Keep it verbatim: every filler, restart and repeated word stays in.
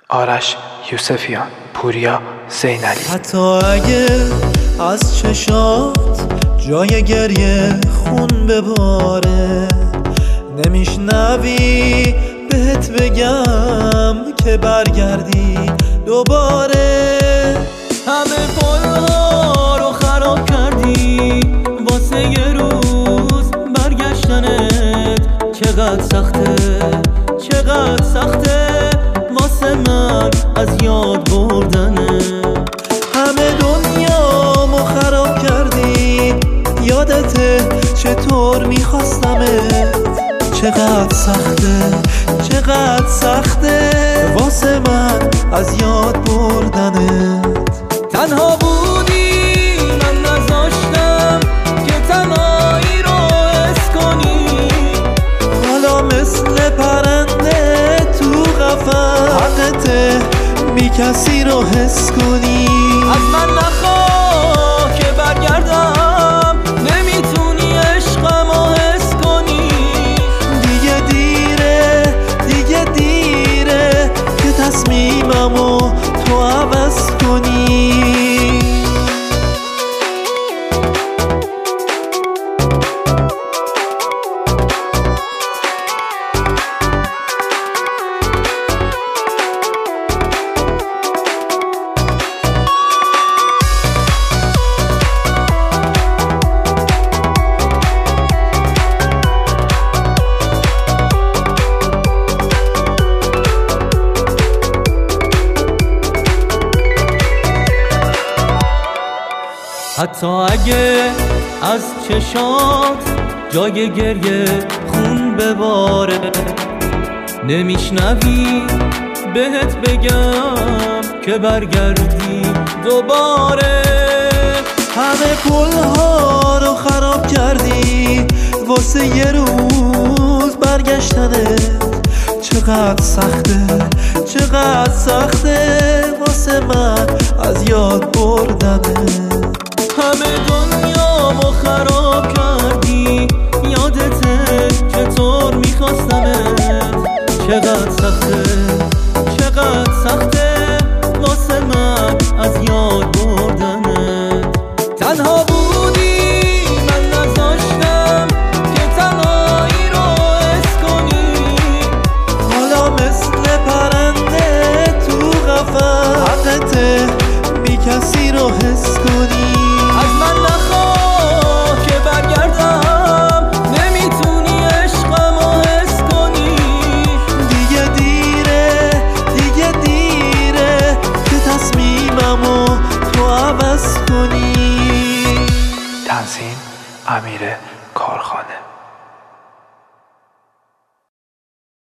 آرش یوسفیان، پوریا زینالی. حتی اگه از چشات جای گریه خون بباره، نمیشنوی بهت بگم که برگردی دوباره. همه پلها رو خراب کردی واسه یه روز برگشتنت. چقدر سخته چقدر سخته واسه من از یاد بردنه. همه دنیامو خراب کردی، یادته چطور میخواستمت. چقدر سخته چقدر سخته واسه من از یاد بردنت. تنها بودی من نذاشتم که تنهایی رو حس کنی. حالا مثل پرنده تو قفس حقته بی کسی رو حس کنی. از من نخواه که برگردم، نمیتونی عشقمو حس کنی. دیگه دیره دیگه دیره که تصمیممو تو عوض کنی. حتی اگه از چشات جای گریه خون بباره، نمیشنوی بهت بگم که برگردی دوباره. همه پلها رو خراب کردی واسه یه روز برگشتنت. چقدر سخته چقدر سخته واسه من از یاد بردنت. همه دنیامو خراب کردی، یادته چطور میخواستمت. چقدر سخته چقدر سخته واسه من از یاد بردنت. تنها بودی من نذاشتم که تنهایی رو حس کنی. حالا مثل پرنده تو قفس حقته بی کسی رو حس کنی. از من نخواه که برگردم، نمیتونی عشقمو حس کنی. دیگه دیره دیگه دیره که تصمیممو تو عوض کنی. تنظیم امیر کارخانه.